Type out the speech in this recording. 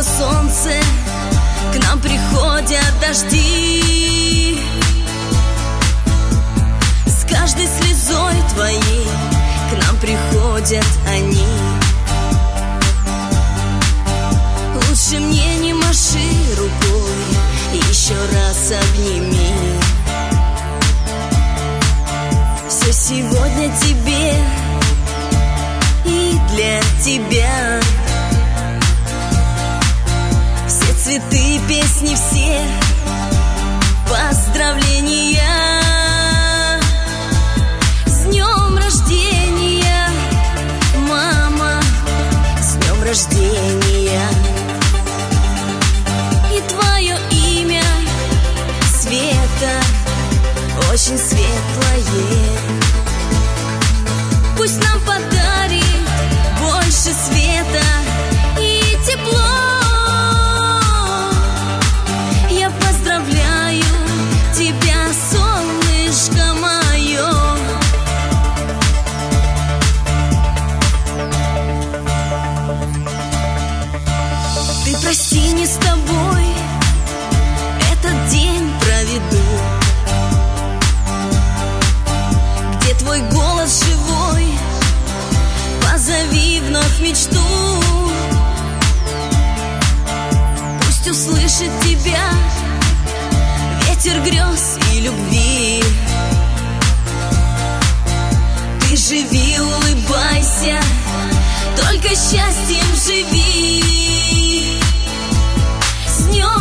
за солнце, к нам приходят дожди. С каждой слезой твоей к нам приходят они. Лучше мне не маши рукой, еще раз обними. Все сегодня тебе и для тебя. Все цветы, песни, все поздравления. С днем рождения, мама, с днем рождения. И твое имя, Света, очень светлое. Пусть нам подарит больше света и тепло. Я поздравляю тебя, солнышко мое. Ты прости, не с тобой этот день проведу. Где твой голос живой, позови вновь мечту. Пусть услышит тебя ветер грез и любви. Ты живи, улыбайся, только счастьем живи. С днем